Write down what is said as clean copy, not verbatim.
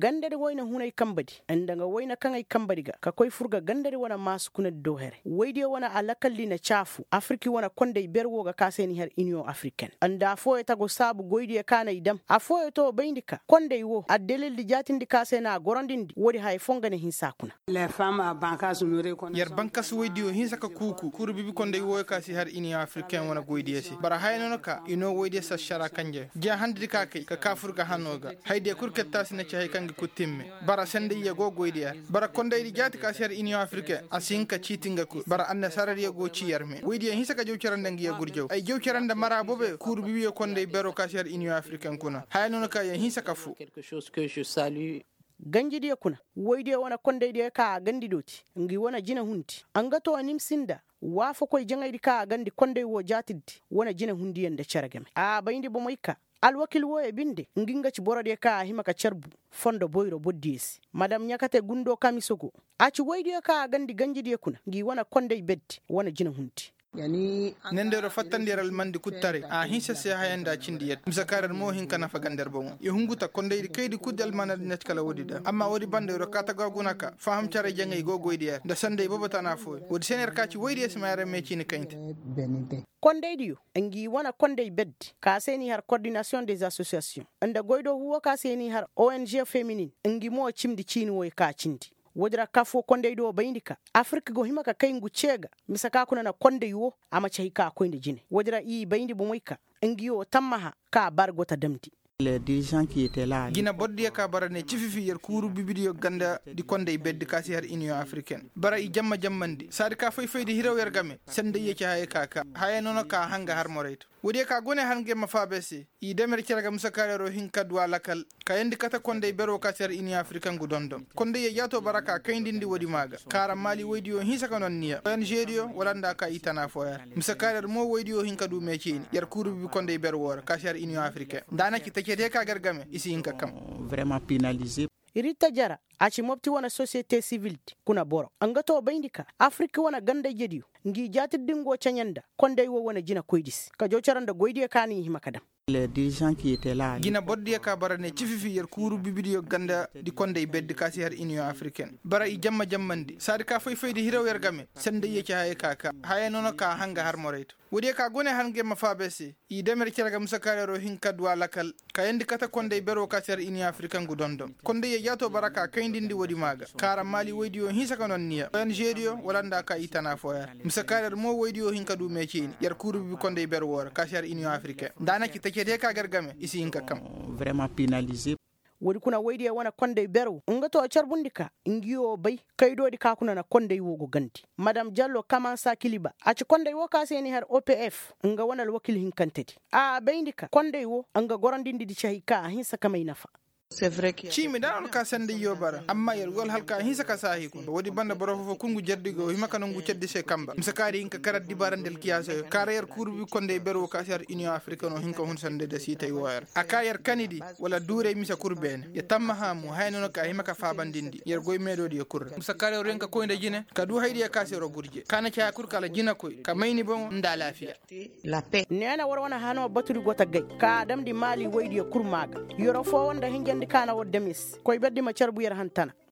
gandare wayna hunay kambadi andanga wayna kan ay kambadiga ka koy furga gandare wana masu kuna dohere wayde wana alakalli na chafu afriki wana konde berwo ga kaseni har union africaine anda fo eta go sabu goydi kana idam afo to bayndika konde wo adelel di jatindi kasena gorondindi wodi hay fongane hinsa kuna les femmes bankas nure kon yar bankas waydi o hinsa ka kuku kuru bibi konde wo kasi har union africaine wana goydi esi bara hayno ka ino waydi sa shara kanje ja handi ka kay ka kafurga hanoga hayde kurketta sina ci hay kangi kutimme bara sende ye go goydi bara konde di jati kasi har union africaine asinka citinga ku bara anna sarari ye go ci yarme waydi hinsa ka jow caranda ngi ye gurjow ay jow caranda mara bobe kuru bibi konde bero kasi har union africaine kuna hayno ka ye hinsa ka fu quelque chose que je salue ganjidi kuna woyde wana konde de ka gandi doti ngi wana jina hunti angato anim sinda wafo koy jangaydi ka gandi konde wo jatiddi wana jina hundi yende ceragame a bayndi bo moyka alwakil wo e binde nginga ci borode ka himaka cerbu fondo boyro boddisi madam nyakate gundo kamisogo aci woyde ka gandi ganjidi kuna ngi wana konde beddi wana jina hunti yani nendero fattandiral mandi kuttare a hinsa se hayanda cindiyet msakarar mo hin kana fagander bon e hunguta konde kaydi kuddal manad net kala wodida amma wodi bande ro kata gagunaka faham care jangay gogoydi er da sande bobata fo wodi sener kaci woydi esmaare mecini kaynte konde diyo ngi wana konde beddi ka seni har coordination des associations anda goydo huwa ka seni har ONG féminine ngi mo cimdi cini woy ka cindi wodira kafo konde do bayndika afrika go himaka kayngu cega misaka kuna na konde yo ama chayka koynde jine wodira i bayndi bo moyka ngiyo tammaha ka bargota damti les dirigeants qui étaient là gina boddi ka barane cififi yer kuru bibidiyo ganda di konde beddi kasi har union africaine bara i jamma jammandi sadi ka fay faydi hiraw yer game sende yeci hay kaka hay nono ka hanga har morayto wodi ka gone hange ma fabesi i demer ciraga musakare ro hin kadwa lakal ka yandi kata konde bero kasi har union africaine gudondom konde ye yato baraka kayndindi wodi maga kara mali wodiyo hin saka non niya nigeria walanda ka itana foyar musakare mo wodiyo hin kadu mecini yer kuru bibi konde bero wor kasi har union africaine dana ki kede ka gargame isi inka kam vraiment pénalisé irita jara aci mopti wana société civile kuna boro angato bayndika afrika wana ganda jediyo ngi jati dingo chanyanda konde wo wana jina koydis ka jocaranda goydi kani himakadam les dirigeants qui étaient là gina boddi ka barane cififi yer kuru bibidiyo ganda di konde beddi kasi har union africaine bara i jamma jammandi sadi ka fay faydi hiraw yer game sende yeci hay kaka hay nono ka hanga har morayto wodi ka gone hange ma fabesi i demer ciraga musakare ro hin kadwa lakal ka yandi kata konde bero kasi har union africaine gudondom konde ye yato baraka kayndindi wodi maga kara mali wodiyo hin saka non niya nigeria walanda ka itana foyar musakare mo wodiyo hin kadu mecini yer kuru bibi konde bero wor kasi har union africaine dana ki kede ka gargame isi inka kam vraiment pénalisé wodi kuna waydi wana konde beru ngato charbundika ngiyo bay kaydo di ka kuna na konde wogo ganti madam Diallo Kamansa Kiliba aci konde wo ka seni har OPF nga wana wakil hinkanteti a bayndika konde wo nga gorandindi di chahika hinsa kamay nafa c'est vrai que chimi dal ka sande yobara amma yer gol halka hinsa ka sahi ko wodi banda borofo kungu jeddigo himaka no ngu ceddi se kamba msakari hinka karat di barandel kiyaso karayer kurbi konde bero ka sar union africaine no hinka hun sande de sitay wayar akayer kanidi wala dure misa kurbene ya tamma hamu hayno ka himaka fabandindi yer goy medodi kur msakari renka ko inde jine ka du haydi ka sero gurje kana kya kur kala jina ko ka mayni bon nda lafiya la paix nena warwana hano baturi gota gay ka adam di mali waydi kurmaga yoro fo wonda hinjandi kana wodde mis koy beddi ma carbu yer hantana